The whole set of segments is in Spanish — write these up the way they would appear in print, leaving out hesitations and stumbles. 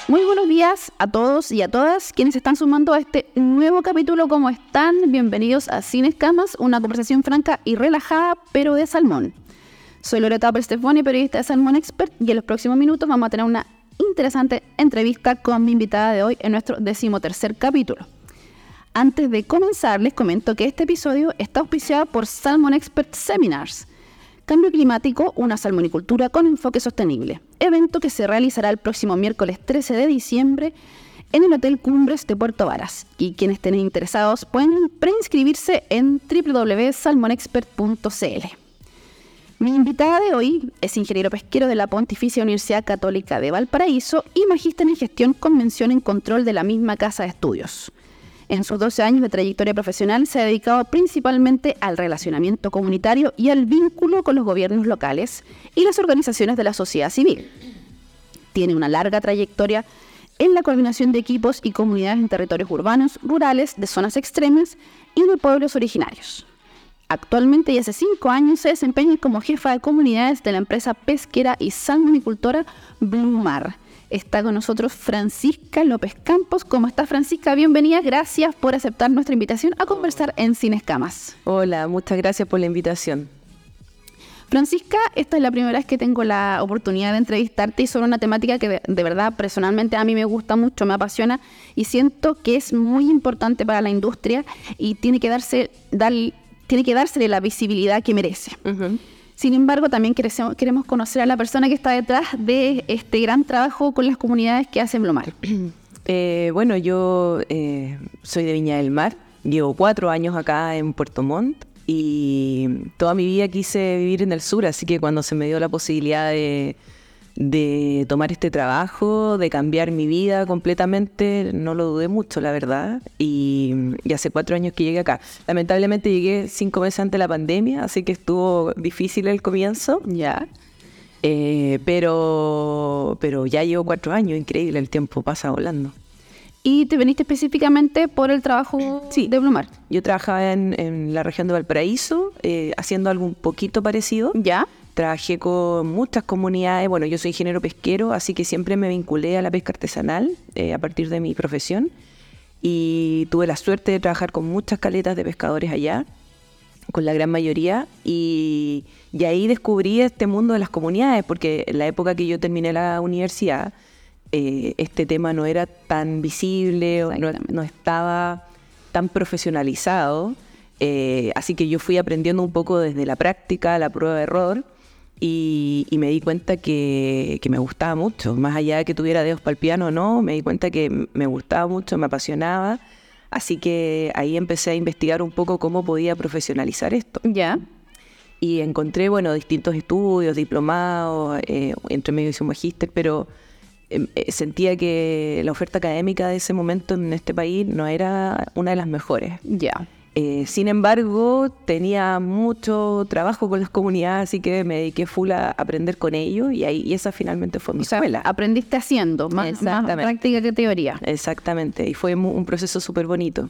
Muy buenos días a todos y a todas quienes están sumando a este nuevo capítulo. ¿Cómo están? Bienvenidos a Sin Escamas, una conversación franca y relajada, pero de salmón. Soy Loreta Stefani, periodista de Salmón Expert, y en los próximos minutos vamos a tener una interesante entrevista con mi invitada de hoy en nuestro 13º capítulo. Antes de comenzar, les comento que este episodio está auspiciado por Salmon Expert Seminars. Cambio climático, una salmonicultura con enfoque sostenible. Evento que se realizará el próximo miércoles 13 de diciembre en el Hotel Cumbres de Puerto Varas. Y quienes estén interesados pueden preinscribirse en www.salmonexpert.cl. Mi invitada de hoy es ingeniero pesquero de la Pontificia Universidad Católica de Valparaíso y magíster en gestión con mención en control de la misma casa de estudios. En sus 12 años de trayectoria profesional se ha dedicado principalmente al relacionamiento comunitario y al vínculo con los gobiernos locales y las organizaciones de la sociedad civil. Tiene una larga trayectoria en la coordinación de equipos y comunidades en territorios urbanos, rurales, de zonas extremas y de pueblos originarios. Actualmente y hace 5 años se desempeña como jefa de comunidades de la empresa pesquera y salmonicultora Blue Mar. Está con nosotros Francisca López Campos. ¿Cómo estás, Francisca? Bienvenida. Gracias por aceptar nuestra invitación a conversar en Sin Escamas. Hola, muchas gracias por la invitación. Francisca, esta es la primera vez que tengo la oportunidad de entrevistarte y sobre una temática que de verdad personalmente a mí me gusta mucho, me apasiona y siento que es muy importante para la industria y tiene que dársele la visibilidad que merece. Uh-huh. Sin embargo, también queremos conocer a la persona que está detrás de este gran trabajo con las comunidades que hace Blue Mar. Bueno, yo soy de Viña del Mar, llevo 4 años acá en Puerto Montt y toda mi vida quise vivir en el sur, así que cuando se me dio la posibilidad de tomar este trabajo, de cambiar mi vida completamente, no lo dudé mucho, la verdad, y hace 4 años que llegué acá. Lamentablemente llegué 5 meses antes de la pandemia, así que estuvo difícil el comienzo. Ya. Pero ya llevo 4 años, increíble, el tiempo pasa volando. ¿Y te viniste específicamente por el trabajo de Blue Mar? Yo trabajaba en la región de Valparaíso, haciendo algo un poquito parecido. ¿Ya? Trabajé con muchas comunidades. Bueno, yo soy ingeniero pesquero, así que siempre me vinculé a la pesca artesanal a partir de mi profesión. Y tuve la suerte de trabajar con muchas caletas de pescadores allá, con la gran mayoría. Y ahí descubrí este mundo de las comunidades, porque en la época que yo terminé la universidad, este tema no era tan visible, no estaba tan profesionalizado. Así que yo fui aprendiendo un poco desde la práctica, la prueba de error, y me di cuenta que me gustaba mucho. Más allá de que tuviera dedos para el piano o no, me di cuenta que me gustaba mucho, me apasionaba. Así que ahí empecé a investigar un poco cómo podía profesionalizar esto. Ya. Y encontré, distintos estudios, diplomados, entre medio hice un magíster, pero sentía que la oferta académica de ese momento en este país no era una de las mejores. Ya. Sin embargo, tenía mucho trabajo con las comunidades, así que me dediqué full a aprender con ellos y esa finalmente fue mi escuela. Aprendiste haciendo, más práctica que teoría. Exactamente, y fue un proceso súper bonito.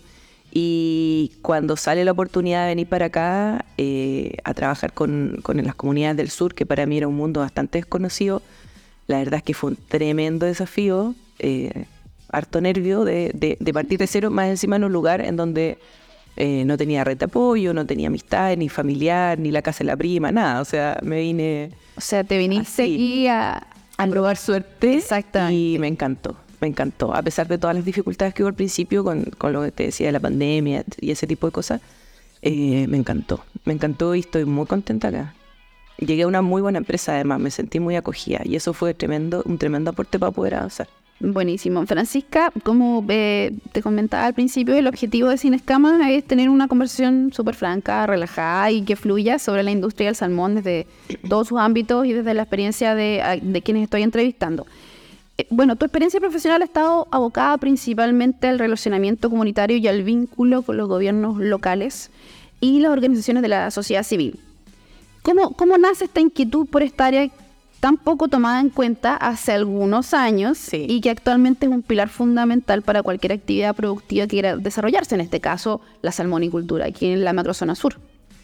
Y cuando sale la oportunidad de venir para acá a trabajar con las comunidades del sur, que para mí era un mundo bastante desconocido, la verdad es que fue un tremendo desafío, harto nervio de partir de cero, más encima en un lugar en donde no tenía red de apoyo, no tenía amistad, ni familiar, ni la casa de la prima, nada. O sea, me vine... O sea, te viniste aquí a probar suerte. Exactamente. Y me encantó. A pesar de todas las dificultades que hubo al principio con lo que te decía de la pandemia y ese tipo de cosas, me encantó y estoy muy contenta acá. Llegué a una muy buena empresa, además, me sentí muy acogida y eso fue un tremendo aporte para poder avanzar. Buenísimo. Francisca, como te comentaba al principio, el objetivo de Sin Escamas es tener una conversación súper franca, relajada y que fluya sobre la industria del salmón desde todos sus ámbitos y desde la experiencia de quienes estoy entrevistando. Tu experiencia profesional ha estado abocada principalmente al relacionamiento comunitario y al vínculo con los gobiernos locales y las organizaciones de la sociedad civil. ¿Cómo nace esta inquietud por esta área tan poco tomada en cuenta hace algunos años, sí, y que actualmente es un pilar fundamental para cualquier actividad productiva que quiera desarrollarse, en este caso la salmonicultura, aquí en la macrozona sur?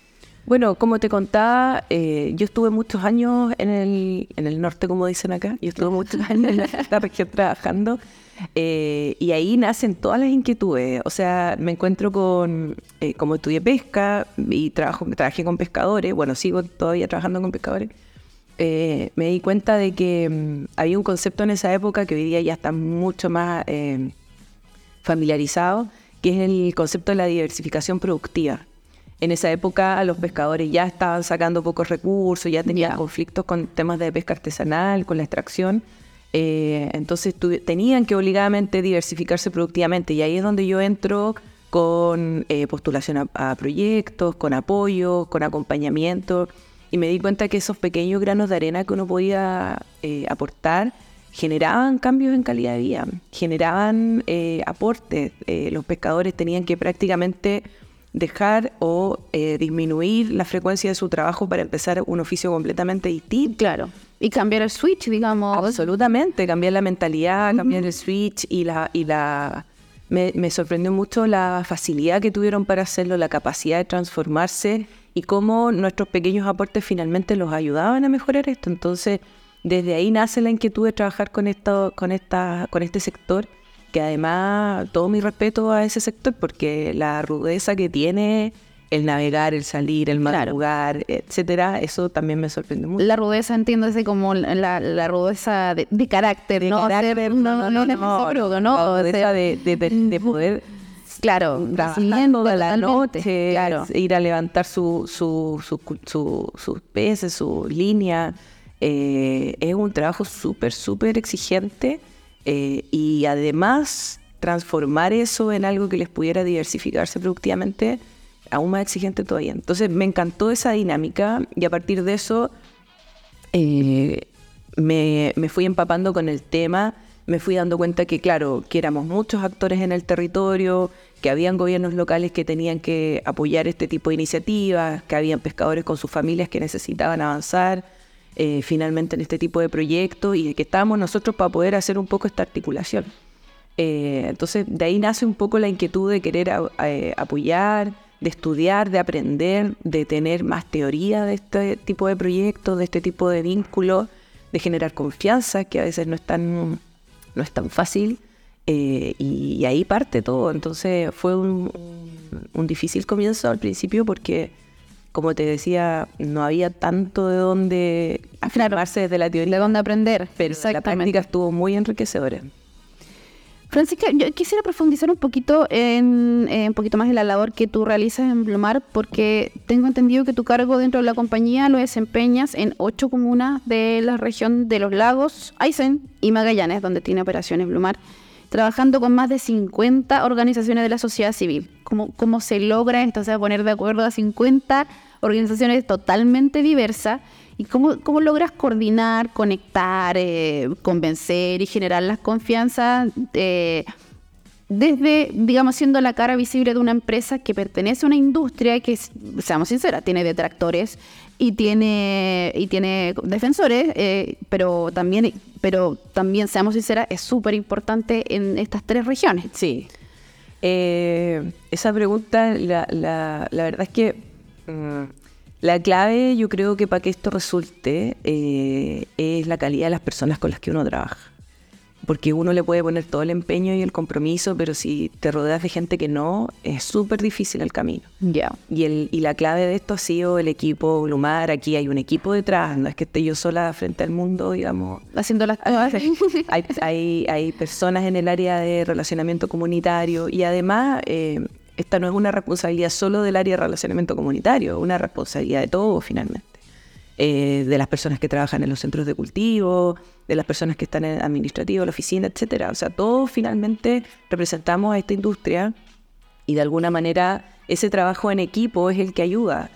Bueno, como te contaba, yo estuve muchos años en el norte, como dicen acá. Yo estuve muchos años en esta región trabajando. Y ahí nacen todas las inquietudes. O sea, me encuentro como estudié pesca y trabajé con pescadores, bueno, sigo todavía trabajando con pescadores, me di cuenta de que había un concepto en esa época que hoy día ya está mucho más familiarizado, que es el concepto de la diversificación productiva. En esa época los pescadores ya estaban sacando pocos recursos, ya tenían conflictos con temas de pesca artesanal, con la extracción. Entonces tenían que obligadamente diversificarse productivamente, y ahí es donde yo entro con postulación a proyectos, con apoyo, con acompañamiento, y me di cuenta que esos pequeños granos de arena que uno podía aportar generaban cambios en calidad de vida, generaban aportes. Los pescadores tenían que prácticamente dejar o disminuir la frecuencia de su trabajo para empezar un oficio completamente distinto. Claro. Y cambiar el switch, digamos. Absolutamente, cambiar la mentalidad, cambiar el switch me sorprendió mucho la facilidad que tuvieron para hacerlo, la capacidad de transformarse y cómo nuestros pequeños aportes finalmente los ayudaban a mejorar esto. Entonces, desde ahí nace la inquietud de trabajar con este sector, que además todo mi respeto a ese sector, porque la rudeza que tiene el navegar, el salir, el madrugar, etcétera, eso también me sorprende mucho. La rudeza, entiéndase como la rudeza de carácter, de ¿no? Carácter, no la rudeza de poder, claro, toda la noche, claro, ir a levantar sus peces, su línea. Es un trabajo súper exigente, y además transformar eso en algo que les pudiera diversificarse productivamente, aún más exigente todavía. Entonces me encantó esa dinámica, y a partir de eso me fui empapando con el tema, me fui dando cuenta que, claro, que éramos muchos actores en el territorio, que habían gobiernos locales que tenían que apoyar este tipo de iniciativas, que habían pescadores con sus familias que necesitaban avanzar finalmente en este tipo de proyectos, y que estábamos nosotros para poder hacer un poco esta articulación. Entonces de ahí nace un poco la inquietud de querer apoyar, de estudiar, de aprender, de tener más teoría de este tipo de proyectos, de este tipo de vínculos, de generar confianza, que a veces no es tan fácil, y ahí parte todo. Entonces fue un difícil comienzo al principio, porque, como te decía, no había tanto de dónde afirmarse desde la teoría, de dónde aprender, pero la práctica estuvo muy enriquecedora. Francisca, yo quisiera profundizar un poquito un poquito más en la labor que tú realizas en Blumar, porque tengo entendido que tu cargo dentro de la compañía lo desempeñas en 8 comunas de la región de Los Lagos, Aysén y Magallanes, donde tiene operaciones Blumar, trabajando con más de 50 organizaciones de la sociedad civil. ¿Cómo se logra entonces poner de acuerdo a 50 organizaciones totalmente diversas? ¿Y cómo logras coordinar, conectar, convencer y generar las confianzas desde, digamos, siendo la cara visible de una empresa que pertenece a una industria que, seamos sinceras, tiene detractores y tiene defensores, pero también, seamos sinceras, es súper importante en estas 3 regiones? Sí. Esa pregunta, la verdad es que la clave, yo creo que para que esto resulte, es la calidad de las personas con las que uno trabaja. Porque uno le puede poner todo el empeño y el compromiso, pero si te rodeas de gente que no, es súper difícil el camino. Yeah. Y la clave de esto ha sido el equipo Blumar. Aquí hay un equipo detrás, no es que esté yo sola frente al mundo, digamos. Haciendo las cosas. Hay personas en el área de relacionamiento comunitario, y además esta no es una responsabilidad solo del área de relacionamiento comunitario, es una responsabilidad de todos finalmente. De las personas que trabajan en los centros de cultivo, de las personas que están en administrativo, la oficina, etcétera. O sea, todos finalmente representamos a esta industria, y de alguna manera ese trabajo en equipo es el que ayuda.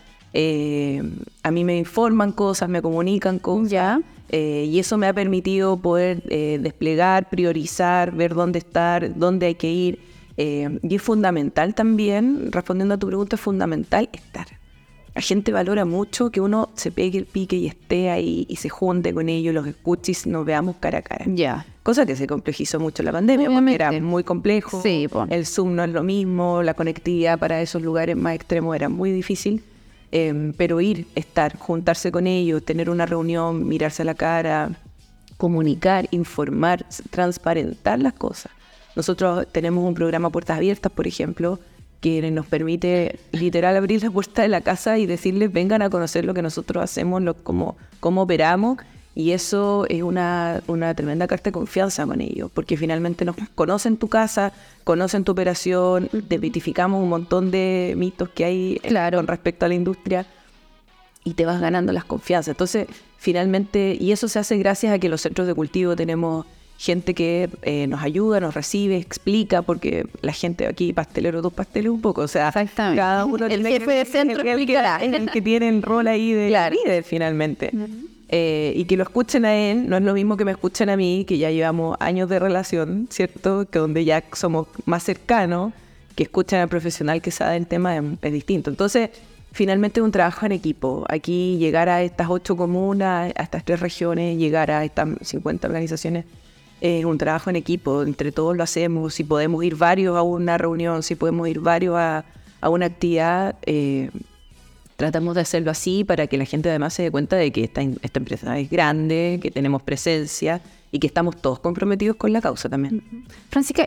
A mí me informan cosas, me comunican cosas, ¿ya? Y eso me ha permitido poder desplegar, priorizar, ver dónde estar, dónde hay que ir. Y es fundamental también, respondiendo a tu pregunta, es fundamental estar. La gente valora mucho que uno se pegue el pique y esté ahí y se junte con ellos, los escuche y nos veamos cara a cara. Ya. Cosa que se complejizó mucho la pandemia, obviamente, porque era muy complejo. Sí, el Zoom no es lo mismo, la conectividad para esos lugares más extremos era muy difícil. pero estar, juntarse con ellos, tener una reunión, mirarse a la cara, comunicar, informar, transparentar las cosas. Nosotros tenemos un programa Puertas Abiertas, por ejemplo, que nos permite literal abrir la puerta de la casa y decirles vengan a conocer lo que nosotros hacemos, cómo operamos, y eso es una tremenda carta de confianza con ellos, porque finalmente nos conocen tu casa, conocen tu operación, desmitificamos un montón de mitos que hay con respecto a la industria y te vas ganando las confianzas. Entonces, finalmente, y eso se hace gracias a que los centros de cultivo tenemos gente que nos ayuda, nos recibe, explica, porque la gente aquí, pastelero, dos pasteles un poco, o sea, cada uno el jefe de centro explicará. Es el que tiene el rol ahí de líder, finalmente. Y que lo escuchen a él, no es lo mismo que me escuchen a mí, que ya llevamos años de relación, ¿cierto? Que donde ya somos más cercanos, que escuchen al profesional que sabe el tema es distinto. Entonces, finalmente es un trabajo en equipo. Aquí llegar a estas 8 comunas, a estas 3 regiones, llegar a estas 50 organizaciones, es un trabajo en equipo, entre todos lo hacemos. Si podemos ir varios a una reunión, si podemos ir varios a una actividad, tratamos de hacerlo así para que la gente además se dé cuenta de que esta empresa es grande, que tenemos presencia y que estamos todos comprometidos con la causa también. Francisca,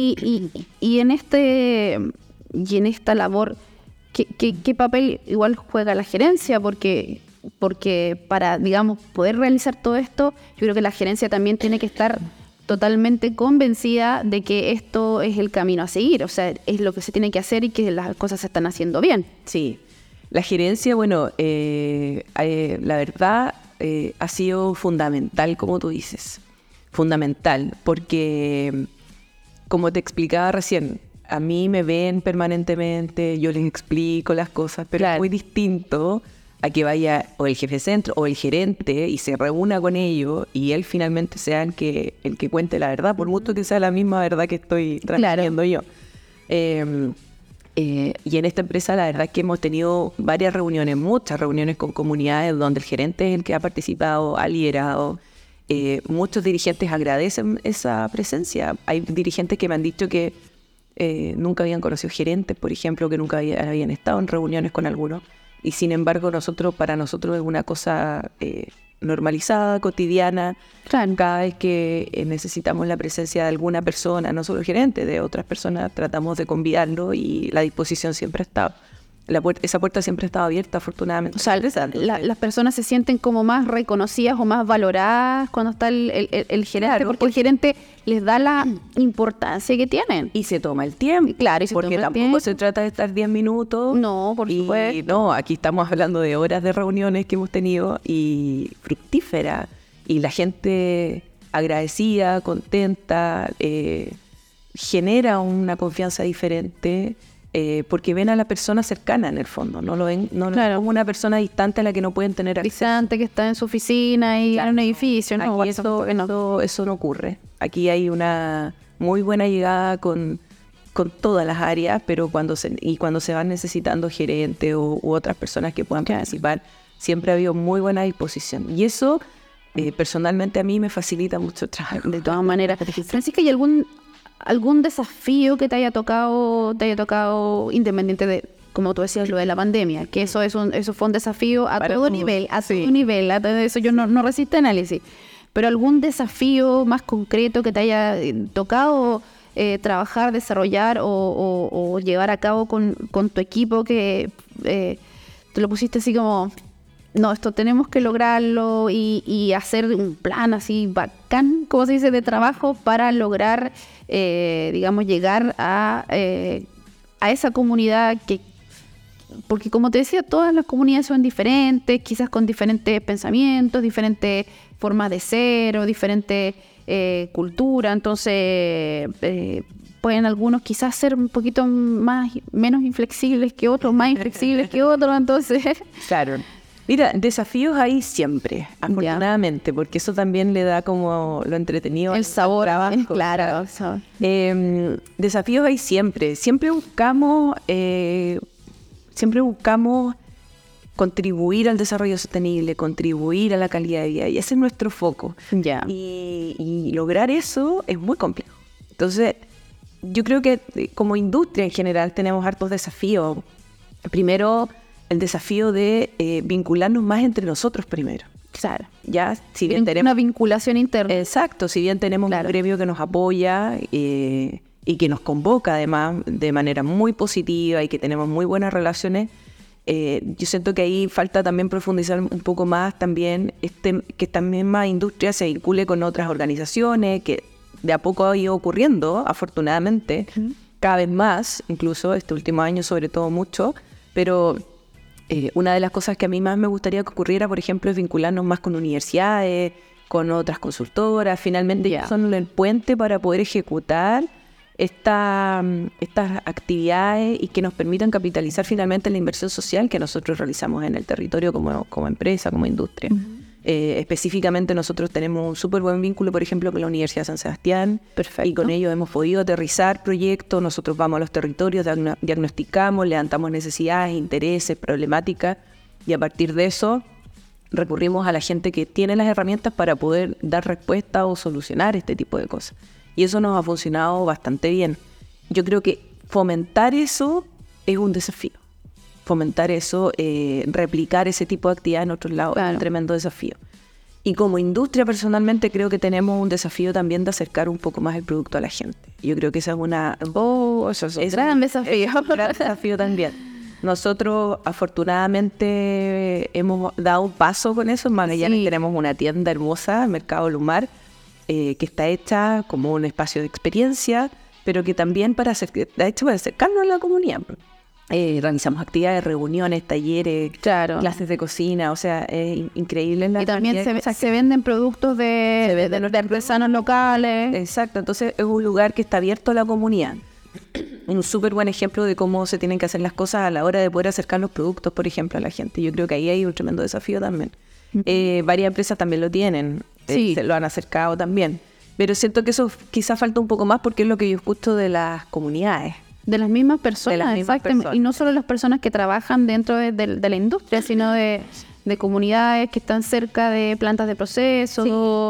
y en esta labor, ¿qué papel igual juega la gerencia? Porque para, digamos, poder realizar todo esto, yo creo que la gerencia también tiene que estar totalmente convencida de que esto es el camino a seguir, o sea, es lo que se tiene que hacer y que las cosas se están haciendo bien. Sí, la gerencia, bueno, la verdad ha sido fundamental, como tú dices, fundamental, porque como te explicaba recién, a mí me ven permanentemente, yo les explico las cosas, pero es muy distinto a que vaya o el jefe de centro o el gerente y se reúna con ellos y él finalmente sea el que cuente la verdad, por mucho que sea la misma verdad que estoy transmitiendo yo. Y en esta empresa la verdad es que hemos tenido varias reuniones, muchas reuniones con comunidades donde el gerente es el que ha participado, ha liderado. Muchos dirigentes agradecen esa presencia. Hay dirigentes que me han dicho que nunca habían conocido gerentes, por ejemplo, que nunca habían estado en reuniones con algunos. Y sin embargo, para nosotros es una cosa normalizada, cotidiana. Claro. Cada vez que necesitamos la presencia de alguna persona, no solo el gerente, de otras personas, tratamos de convidarlo y la disposición siempre ha estado. Esa puerta siempre ha estado abierta, afortunadamente. O sea, las personas se sienten como más reconocidas o más valoradas cuando está el gerente, claro, porque el gerente les da la importancia que tienen. Y se toma el tiempo. Claro, porque tampoco se trata de estar 10 minutos. No, por supuesto. No, aquí estamos hablando de horas de reuniones que hemos tenido y fructíferas. Y la gente agradecida, contenta, genera una confianza diferente. Porque ven a la persona cercana en el fondo, no lo ven como una persona distante a la que no pueden tener acceso. Distante que está en su oficina y en un edificio. No, aquí eso no ocurre. Aquí hay una muy buena llegada con todas las áreas, pero cuando se van necesitando gerentes u otras personas que puedan participar, siempre ha habido muy buena disposición. Y eso personalmente a mí me facilita mucho el trabajo. De todas maneras. Francisca, ¿hay algún desafío que te haya tocado independiente de, como tú decías, lo de la pandemia? Que eso fue un desafío a todo nivel, eso yo no resisto análisis. Pero algún desafío más concreto que te haya tocado trabajar, desarrollar o llevar a cabo con tu equipo que te lo pusiste así como, no, esto tenemos que lograrlo y hacer un plan así bacán, como se dice, de trabajo para lograr, digamos, llegar a esa comunidad porque como te decía, todas las comunidades son diferentes, quizás con diferentes pensamientos, diferentes formas de ser o diferente cultura, entonces pueden algunos quizás ser un poquito menos inflexibles que otros, más inflexibles que otros, entonces... Claro. Mira, desafíos hay siempre, afortunadamente, porque eso también le da como lo entretenido. El sabor, trabajo. Claro. Desafíos hay siempre. Siempre buscamos contribuir al desarrollo sostenible, contribuir a la calidad de vida, y ese es nuestro foco. Ya. Y lograr eso es muy complejo. Entonces, yo creo que como industria en general tenemos hartos desafíos. Primero, el desafío de vincularnos más entre nosotros primero. Claro. Ya, si bien tenemos una vinculación interna. Exacto, si bien tenemos un gremio que nos apoya y que nos convoca además de manera muy positiva y que tenemos muy buenas relaciones, yo siento que ahí falta también profundizar un poco más también que esta misma industria se vincule con otras organizaciones, que de a poco ha ido ocurriendo, afortunadamente, cada vez más, incluso este último año sobre todo mucho, pero una de las cosas que a mí más me gustaría que ocurriera, por ejemplo, es vincularnos más con universidades, con otras consultoras, finalmente son el puente para poder ejecutar estas actividades y que nos permitan capitalizar finalmente la inversión social que nosotros realizamos en el territorio como empresa, como industria. Específicamente nosotros tenemos un súper buen vínculo, por ejemplo, con la Universidad de San Sebastián. Perfecto. Y con ellos hemos podido aterrizar proyectos. Nosotros vamos a los territorios, diagnosticamos, levantamos necesidades, intereses, problemáticas, y a partir de eso recurrimos a la gente que tiene las herramientas para poder dar respuesta o solucionar este tipo de cosas. Y eso nos ha funcionado bastante bien. Yo creo que fomentar eso es un desafío. Fomentar eso, replicar ese tipo de actividad en otros lados, es un tremendo desafío. Y como industria, personalmente, creo que tenemos un desafío también de acercar un poco más el producto a la gente. Yo creo que esa es eso es un gran desafío. Es un gran desafío también. Nosotros, afortunadamente, hemos dado un paso con eso. En Magallanes tenemos una tienda hermosa, Mercado Lumar, que está hecha como un espacio de experiencia, pero que también está hecho para acercarnos a la comunidad. Realizamos actividades, reuniones, talleres, clases de cocina, o sea, es increíble. Y también se venden productos de artesanos locales. Exacto, entonces es un lugar que está abierto a la comunidad. Un súper buen ejemplo de cómo se tienen que hacer las cosas a la hora de poder acercar los productos, por ejemplo, a la gente. Yo creo que ahí hay un tremendo desafío también. Varias empresas también lo tienen, se lo han acercado también. Pero siento que eso quizás falta un poco más porque es lo que yo escucho de las comunidades. De las mismas personas, exactamente. Y no solo las personas que trabajan dentro de la industria, sino de comunidades que están cerca de plantas de proceso.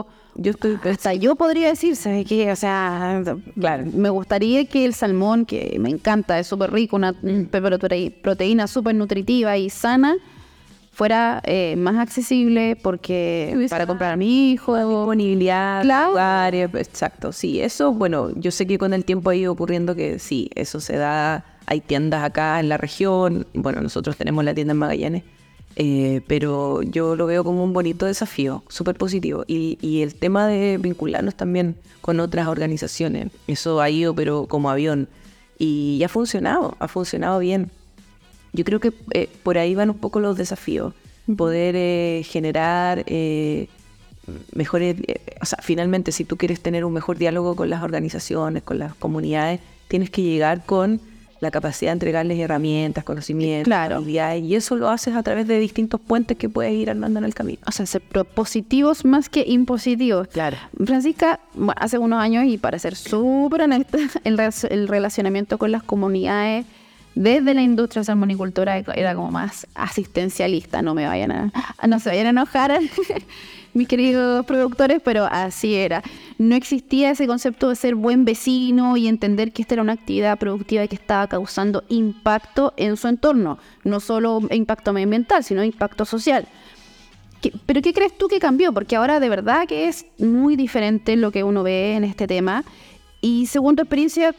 Sí. Yo podría decir, ¿sabes qué? O sea, me gustaría que el salmón, que me encanta, es súper rico, una proteína súper nutritiva y sana, fuera más accesible porque para comprar a mi hijo. Disponibilidad, lugares, exacto. Sí, eso, bueno, yo sé que con el tiempo ha ido ocurriendo que sí, eso se da. Hay tiendas acá en la región, bueno, nosotros tenemos la tienda en Magallanes, pero yo lo veo como un bonito desafío, súper positivo. Y el tema de vincularnos también con otras organizaciones, eso ha ido pero como avión. Y ha funcionado bien. Yo creo que por ahí van un poco los desafíos. Poder generar mejores... o sea, finalmente, si tú quieres tener un mejor diálogo con las organizaciones, con las comunidades, tienes que llegar con la capacidad de entregarles herramientas, conocimientos, habilidades, y eso lo haces a través de distintos puentes que puedes ir armando en el camino. O sea, ser propositivos más que impositivos. Claro. Francisca, hace unos años, y para ser súper honesta, el relacionamiento con las comunidades desde la industria salmonicultora era como más asistencialista. No se vayan a enojar mis queridos productores, pero así era. No existía ese concepto de ser buen vecino y entender que esta era una actividad productiva que estaba causando impacto en su entorno. No solo impacto medioambiental, sino impacto social. ¿Pero qué crees tú que cambió? Porque ahora de verdad que es muy diferente lo que uno ve en este tema. Y según tu experiencia,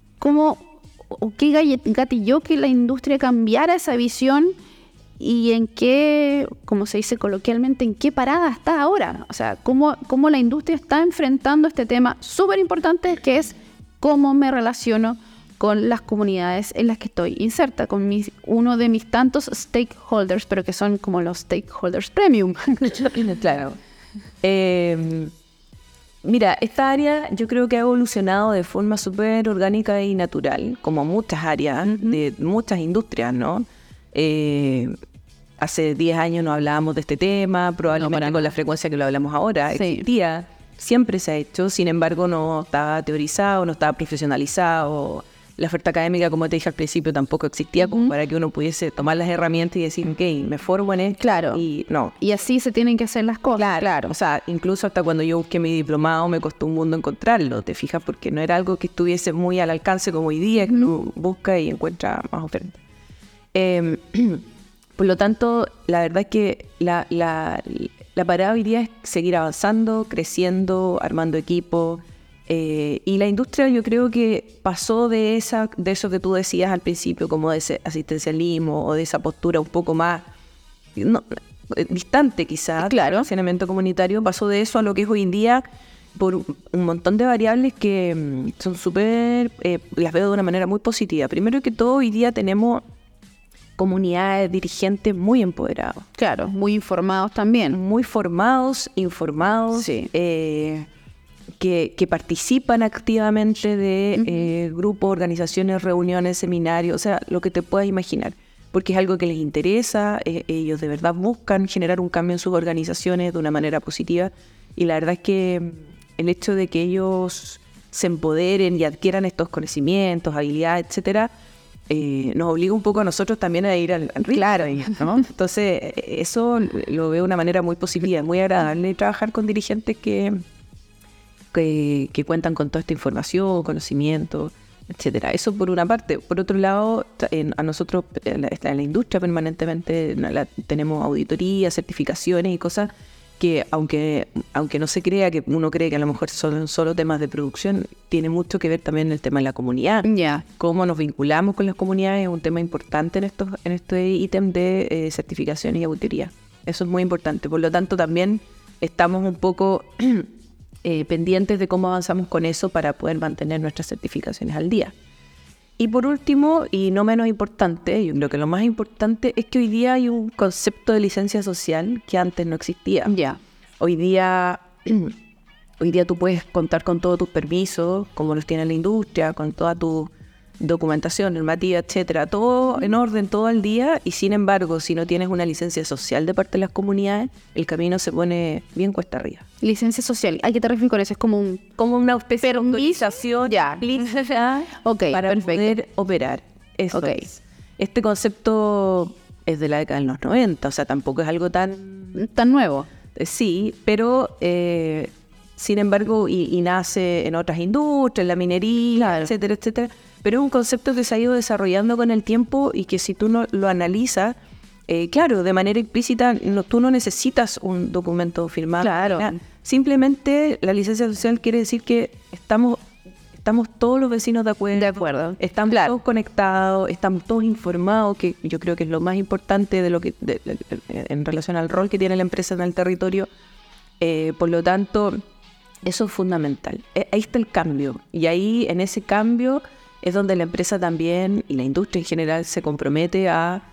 ¿qué gatilló que la industria cambiara esa visión y en qué, como se dice coloquialmente, en qué parada está ahora? O sea, ¿cómo la industria está enfrentando este tema súper importante que es cómo me relaciono con las comunidades en las que estoy inserta, con uno de mis tantos stakeholders, pero que son como los stakeholders premium? Claro. Mira, esta área yo creo que ha evolucionado de forma súper orgánica y natural, como muchas áreas de muchas industrias, ¿no? Hace 10 años no hablábamos de este tema, probablemente con la frecuencia que lo hablamos ahora. Existía, siempre se ha hecho, sin embargo no estaba teorizado, no estaba profesionalizado. La oferta académica, como te dije al principio, tampoco existía como para que uno pudiese tomar las herramientas y decir, ok, me formo en esto. Claro. Y no. Y así se tienen que hacer las cosas. Claro. O sea, incluso hasta cuando yo busqué mi diplomado me costó un mundo encontrarlo, ¿te fijas? Porque no era algo que estuviese muy al alcance como hoy día, que uno busca y encuentra más ofertas. Por lo tanto, la verdad es que la parada hoy día es seguir avanzando, creciendo, armando equipo. Y la industria yo creo que pasó de eso que tú decías al principio, como de ese asistencialismo o de esa postura un poco más distante quizás, claro, del saneamiento comunitario, pasó de eso a lo que es hoy en día por un montón de variables que son súper, las veo de una manera muy positiva. Primero que todo, hoy día tenemos comunidades, dirigentes muy empoderados. Claro, muy informados también. Muy formados, informados, sí. Que participan activamente de grupos, organizaciones, reuniones, seminarios, o sea, lo que te puedas imaginar, porque es algo que les interesa, ellos de verdad buscan generar un cambio en sus organizaciones de una manera positiva, y la verdad es que el hecho de que ellos se empoderen y adquieran estos conocimientos, habilidades, etcétera, nos obliga un poco a nosotros también a ir al ritmo. Claro, ¿no? Entonces, eso lo veo de una manera muy positiva, muy agradable trabajar con dirigentes que cuentan con toda esta información, conocimiento, etcétera. Eso por una parte. Por otro lado, a nosotros, en la industria permanentemente tenemos auditorías, certificaciones y cosas que, aunque no se crea, que uno cree que a lo mejor son solo temas de producción, tiene mucho que ver también el tema de la comunidad. Yeah. Cómo nos vinculamos con las comunidades es un tema importante en este ítem de certificación y auditoría. Eso es muy importante. Por lo tanto, también estamos un poco pendientes de cómo avanzamos con eso para poder mantener nuestras certificaciones al día. Y por último, y no menos importante, yo creo que lo más importante es que hoy día hay un concepto de licencia social que antes no existía. Yeah. Hoy día tú puedes contar con todos tus permisos, como los tiene la industria, con toda tu documentación, normativa, etcétera, todo en orden, todo al día, y sin embargo, si no tienes una licencia social de parte de las comunidades, el camino se pone bien cuesta arriba. Licencia social, ¿a qué te refieres con eso? Es como una especie de autorización ya. Okay, para perfecto. poder operar. Eso Okay. es. Este concepto es de la década de los 90, o sea, tampoco es algo tan nuevo. Sí, pero sin embargo, y nace en otras industrias, en la minería, claro, etcétera, etcétera. Pero es un concepto que se ha ido desarrollando con el tiempo y que si tú no lo analizas, claro, de manera implícita, tú no necesitas un documento firmado. Claro. Simplemente la licencia social quiere decir que estamos todos los vecinos de acuerdo. De acuerdo. Estamos todos conectados, estamos todos informados, que yo creo que es lo más importante en relación al rol que tiene la empresa en el territorio. Por lo tanto, eso es fundamental. Ahí está el cambio. Y ahí, en ese cambio, es donde la empresa también, y la industria en general, se compromete a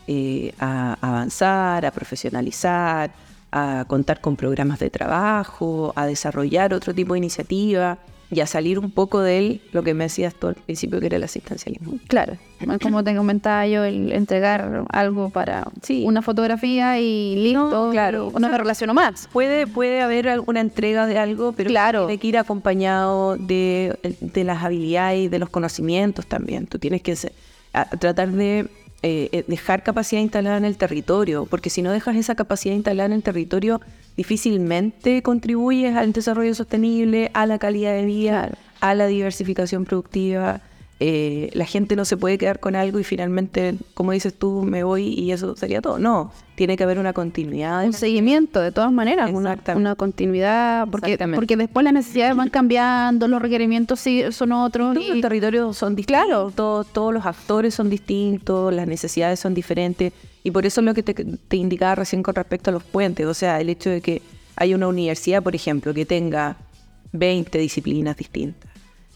avanzar, a profesionalizar, a contar con programas de trabajo, a desarrollar otro tipo de iniciativa y a salir un poco de lo que me decías tú al principio, que era el asistencialismo. Claro, como te comentaba yo, el entregar algo para una fotografía y listo, no, claro, no me relaciono más. Puede haber alguna entrega de algo, pero claro, tiene que ir acompañado de las habilidades y de los conocimientos también. Tú tienes que tratar de dejar capacidad instalada en el territorio, porque si no dejas esa capacidad instalada en el territorio, difícilmente contribuyes al desarrollo sostenible, a la calidad de vida, a la diversificación productiva. La gente no se puede quedar con algo y finalmente, como dices tú, me voy y eso sería todo. No, tiene que haber una continuidad. Un seguimiento, de todas maneras, una continuidad, porque después las necesidades van cambiando, los requerimientos son otros. Todos los territorios son distintos, claro, todos los actores son distintos, las necesidades son diferentes, y por eso es lo que te indicaba recién con respecto a los puentes. O sea, el hecho de que haya una universidad, por ejemplo, que tenga 20 disciplinas distintas.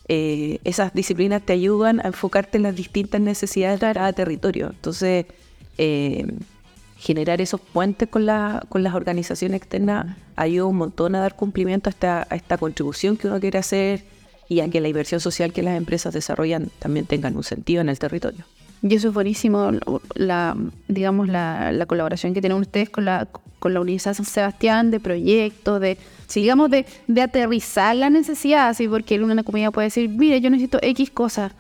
Esas disciplinas te ayudan a enfocarte en las distintas necesidades de cada territorio. Entonces, generar esos puentes con las organizaciones externas ayuda un montón a dar cumplimiento a esta contribución que uno quiere hacer y a que la inversión social que las empresas desarrollan también tengan un sentido en el territorio. Y eso es buenísimo, la colaboración que tienen ustedes con la Universidad San Sebastián, de proyectos, de aterrizar la necesidad, ¿sí? Porque una comunidad puede decir, mire, yo necesito X cosas,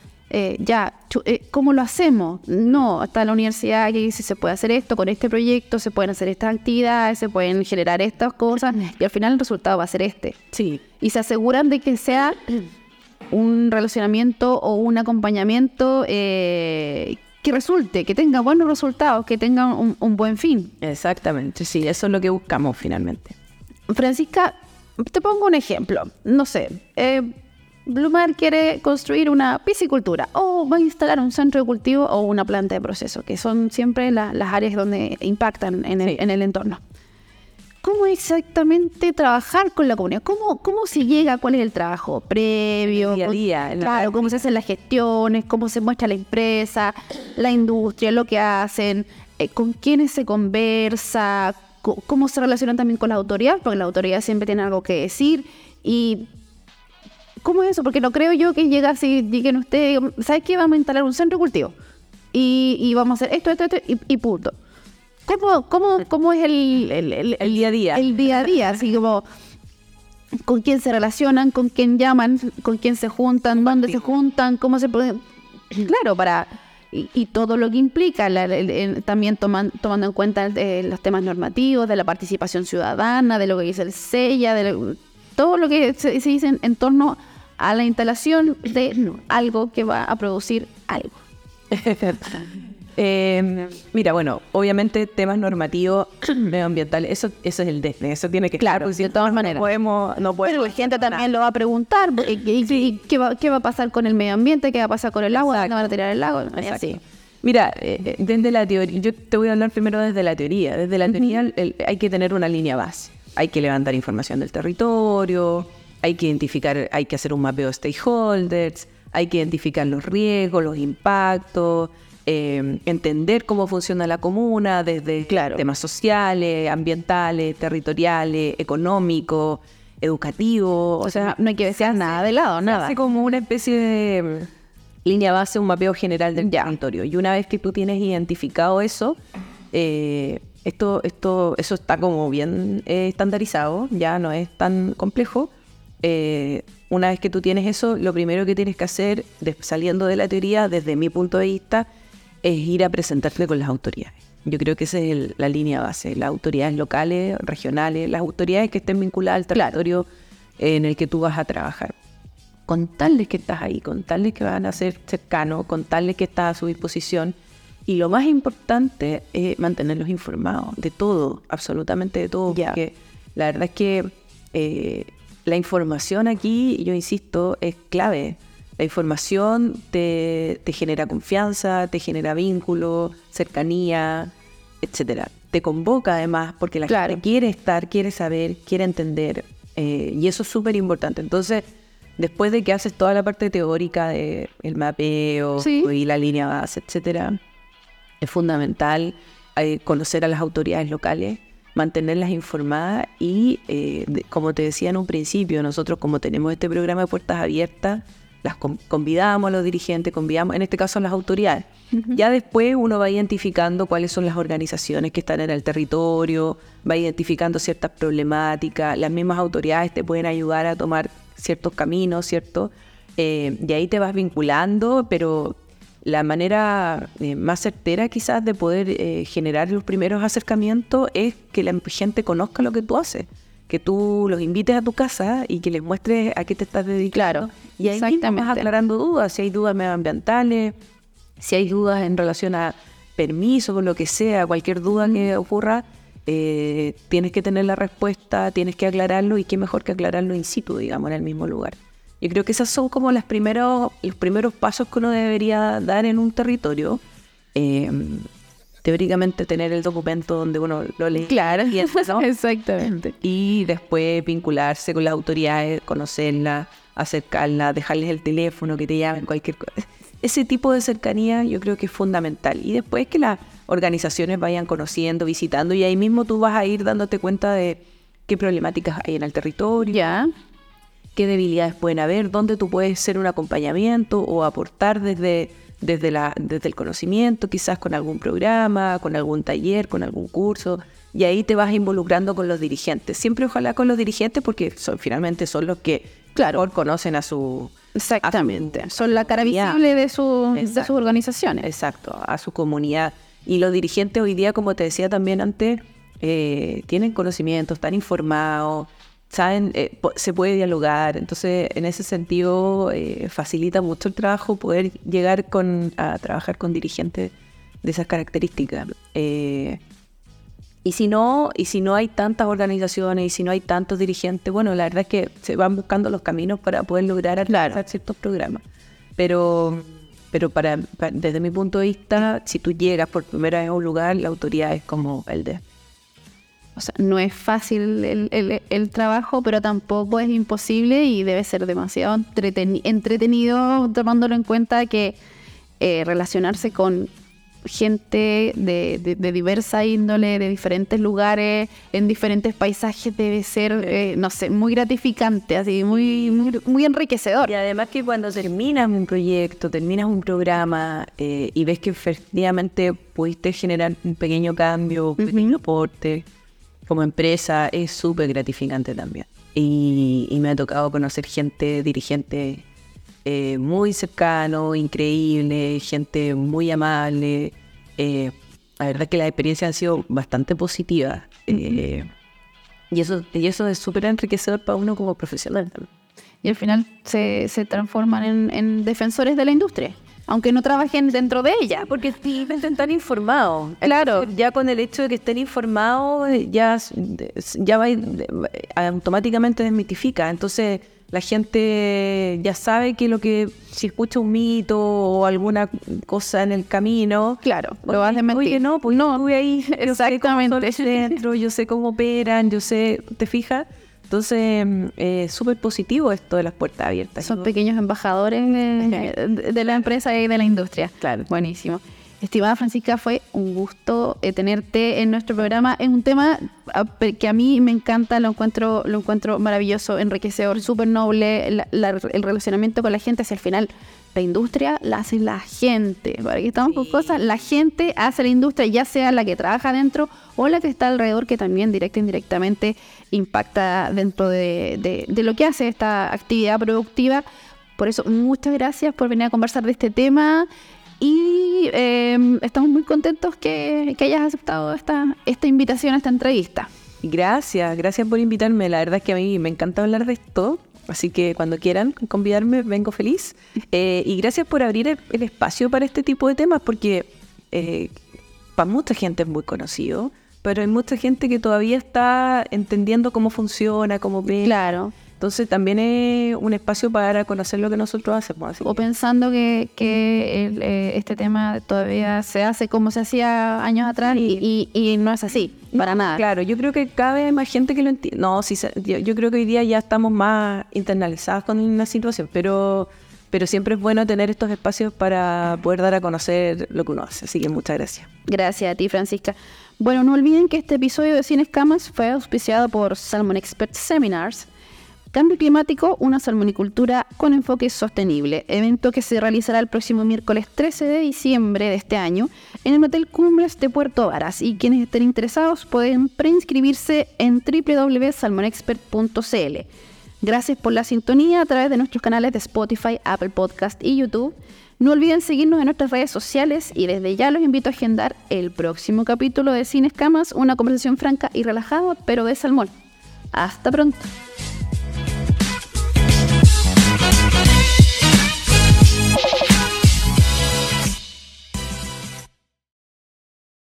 ¿cómo lo hacemos? No, está la universidad que dice, se puede hacer esto con este proyecto, se pueden hacer estas actividades, se pueden generar estas cosas, y al final el resultado va a ser este. Sí. Y se aseguran de que sea un relacionamiento o un acompañamiento que que resulte, que tenga buenos resultados, que tenga un buen fin. Exactamente, sí, eso es lo que buscamos finalmente. Francisca, te pongo un ejemplo. No sé, Blumar quiere construir una piscicultura o va a instalar un centro de cultivo o una planta de proceso, que son siempre las áreas donde impactan en el entorno. ¿Cómo exactamente trabajar con la comunidad? ¿Cómo se llega? ¿Cuál es el trabajo previo? Día a día. Claro, cómo se hacen las gestiones, cómo se muestra la empresa, la industria, lo que hacen, con quiénes se conversa, cómo se relacionan también con la autoridad, porque la autoridad siempre tiene algo que decir. Y ¿cómo es eso? Porque no creo yo que lleguen ustedes, ¿sabes qué? Vamos a instalar un centro de cultivo y vamos a hacer esto y punto. ¿Cómo es el día a día? El día a día, así como con quién se relacionan, con quién llaman, con quién se juntan, dónde se juntan, cómo se pueden... Claro, y todo lo que implica, también tomando en cuenta los temas normativos, de la participación ciudadana, de lo que dice el SEIA, todo lo que se dice en torno a la instalación de algo que va a producir algo. Mira, bueno, obviamente temas normativos medioambientales, eso es el DESNE, eso tiene que claro, de todas maneras. No podemos. Pero la gente también lo va a preguntar, ¿qué va a pasar con el medio ambiente? ¿Qué va a pasar con el agua? ¿Dónde van a tirar el agua? Así. Mira, desde la teoría, yo te voy a hablar primero desde la teoría. Desde la teoría hay que tener una línea base. Hay que levantar información del territorio, hay que identificar, hay que hacer un mapeo de stakeholders, hay que identificar los riesgos, los impactos, entender cómo funciona la comuna desde temas sociales, ambientales, territoriales, económicos, educativos. O sea, no hay que desear nada de lado, nada. Hace como una especie de línea base, un mapeo general del territorio. Y una vez que tú tienes identificado eso, eso está como bien estandarizado, ya no es tan complejo. Una vez que tú tienes eso, lo primero que tienes que hacer, saliendo de la teoría, desde mi punto de vista, es ir a presentarte con las autoridades. Yo creo que esa es la línea base, las autoridades locales, regionales, las autoridades que estén vinculadas al territorio en el que tú vas a trabajar. Contarles que estás ahí, contarles que van a ser cercanos, contarles que estás a su disposición. Y lo más importante es mantenerlos informados de todo, absolutamente de todo, porque la verdad es que la información aquí, yo insisto, es clave. La información te genera confianza, te genera vínculo, cercanía, etcétera. Te convoca además porque la gente quiere estar, quiere saber, quiere entender, y eso es súper importante. Entonces, después de que haces toda la parte teórica del mapeo y la línea base, etcétera, es fundamental conocer a las autoridades locales, mantenerlas informadas y, como te decía en un principio, nosotros como tenemos este programa de puertas abiertas, las convidamos a los dirigentes, convidamos en este caso a las autoridades. Ya después uno va identificando cuáles son las organizaciones que están en el territorio, va identificando ciertas problemáticas, las mismas autoridades te pueden ayudar a tomar ciertos caminos, ¿cierto? Y ahí te vas vinculando, pero la manera más certera quizás de poder generar los primeros acercamientos es que la gente conozca lo que tú haces, que tú los invites a tu casa y que les muestres a qué te estás dedicando. Claro, y ahí mismo vas aclarando dudas, si hay dudas medioambientales, si hay dudas en relación a permisos o lo que sea, cualquier duda que ocurra, tienes que tener la respuesta, tienes que aclararlo y qué mejor que aclararlo in situ, digamos, en el mismo lugar. Yo creo que esos son como los primeros pasos que uno debería dar en un territorio. Teóricamente tener el documento donde uno lo lee. Claro, y ¿no? Exactamente. Y después vincularse con las autoridades, conocerlas, acercarlas, dejarles el teléfono, que te llamen, cualquier cosa. Ese tipo de cercanía yo creo que es fundamental. Y después que las organizaciones vayan conociendo, visitando, y ahí mismo tú vas a ir dándote cuenta de qué problemáticas hay en el territorio. Ya. Qué debilidades pueden haber, dónde tú puedes ser un acompañamiento o aportar desde el conocimiento, quizás con algún programa, con algún taller, con algún curso, y ahí te vas involucrando con los dirigentes. Siempre ojalá con los dirigentes porque finalmente son los que mejor conocen a su... Exactamente, son la cara visible de sus organizaciones. Exacto, a su comunidad. Y los dirigentes hoy día, como te decía también antes, tienen conocimiento, están informados, ¿saben? Se puede dialogar. Entonces, en ese sentido, facilita mucho el trabajo poder llegar a trabajar con dirigentes de esas características. Y si no hay tantas organizaciones y si no hay tantos dirigentes, bueno, la verdad es que se van buscando los caminos para poder lograr alcanzar ciertos programas. Pero desde mi punto de vista, si tú llegas por primera vez a un lugar, la autoridad es como el de... O sea, no es fácil el trabajo, pero tampoco es imposible y debe ser demasiado entretenido, tomándolo en cuenta que relacionarse con gente de diversa índole, de diferentes lugares, en diferentes paisajes, debe ser, no sé, muy gratificante, así, muy enriquecedor. Y además que cuando terminas un proyecto, terminas un programa y ves que efectivamente pudiste generar un pequeño cambio, un pequeño aporte como empresa, es súper gratificante también. Y me ha tocado conocer gente, dirigente muy cercano, increíble, gente muy amable. La verdad que las experiencias han sido bastante positivas. Y eso es súper enriquecedor para uno como profesional también. Y al final se transforman en defensores de la industria, aunque no trabajen dentro de ella. Porque están informados. Claro. Ya con el hecho de que estén informados, ya va automáticamente desmitifica. Entonces, la gente ya sabe que si escucha un mito o alguna cosa en el camino... Claro, lo vas a desmentir. Oye, no, pues no, estuve ahí. Exactamente. Yo sé cómo son dentro, yo sé cómo operan, ¿te fijas? Entonces, súper positivo esto de las puertas abiertas. Son pequeños embajadores de la empresa y de la industria. Claro. Buenísimo. Estimada Francisca, fue un gusto tenerte en nuestro programa. Es un tema que a mí me encanta, lo encuentro maravilloso, enriquecedor, súper noble. El relacionamiento con la gente hacia el final. La industria la hace la gente. Para que estamos con cosas, la gente hace la industria, ya sea la que trabaja dentro o la que está alrededor, que también directa e indirectamente impacta dentro de lo que hace esta actividad productiva. Por eso, muchas gracias por venir a conversar de este tema. Y estamos muy contentos que hayas aceptado esta invitación a esta entrevista. Gracias por invitarme. La verdad es que a mí me encanta hablar de esto, así que cuando quieran convidarme, vengo feliz. Y gracias por abrir el espacio para este tipo de temas, porque para mucha gente es muy conocido, pero hay mucha gente que todavía está entendiendo cómo funciona, cómo ve. Claro. Entonces también es un espacio para conocer lo que nosotros hacemos. O pensando que este tema todavía se hace como se hacía años atrás y no es así, para nada. Claro, yo creo que cada vez hay más gente que lo entiende. No, sí, yo creo que hoy día ya estamos más internalizados con una situación, pero siempre es bueno tener estos espacios para poder dar a conocer lo que uno hace. Así que muchas gracias. Gracias a ti, Francisca. Bueno, no olviden que este episodio de Sin Escamas fue auspiciado por Salmon Expert Seminars. Cambio climático, una salmonicultura con enfoque sostenible, evento que se realizará el próximo miércoles 13 de diciembre de este año en el Hotel Cumbres de Puerto Varas, y quienes estén interesados pueden preinscribirse en www.salmonexpert.cl. Gracias por la sintonía a través de nuestros canales de Spotify, Apple Podcast y YouTube. No olviden seguirnos en nuestras redes sociales y desde ya los invito a agendar el próximo capítulo de Sin Escamas, una conversación franca y relajada, pero de salmón. Hasta pronto.